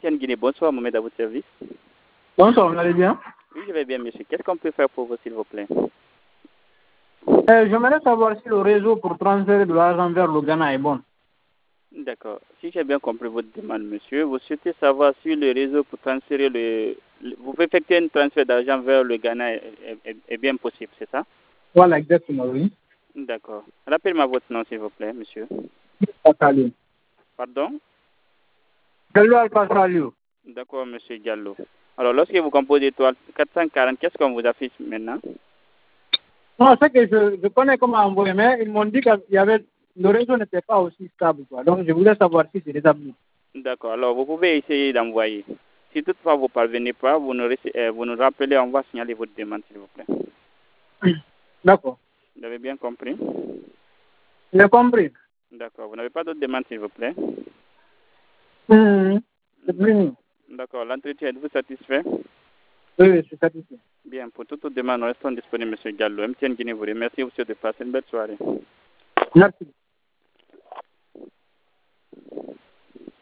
MTN Guinée, bonsoir, Mohamed, à votre service. Bonsoir, vous allez bien? Oui, je vais bien, monsieur. Qu'est-ce qu'on peut faire pour vous, s'il vous plaît? J'aimerais savoir si le réseau pour transférer de l'argent vers le Ghana est bon. D'accord. Si j'ai bien compris votre demande, monsieur, vous souhaitez savoir si le réseau pour transférer vous pouvez effectuer un transfert d'argent vers le Ghana est bien possible, c'est ça? Voilà, exactement, oui. D'accord. Rappelez-moi votre nom, s'il vous plaît, monsieur. Pascalio. Pardon? Gallo Pascalio. D'accord, monsieur Diallo. Alors, lorsque vous composez étoile 440, qu'est-ce qu'on vous affiche maintenant? Non, c'est que je connais comment envoyer, mais ils m'ont dit que le réseau n'était pas aussi stable, quoi. Donc, je voulais savoir si c'est rétabli. D'accord. Alors, vous pouvez essayer d'envoyer. Si toutefois vous ne parvenez pas, vous nous rappelez, on va signaler votre demande, s'il vous plaît. D'accord. Vous avez bien compris? J'ai compris. D'accord. Vous n'avez pas d'autres demandes, s'il vous plaît? C'est plus. D'accord. L'entretien, êtes-vous satisfait? Oui, je suis satisfait. Bien. Pour toute autre demande, nous restons disponibles, M. Diallo. MTN Guinée vous remercie. Vous souhaite de passer une belle soirée. Merci.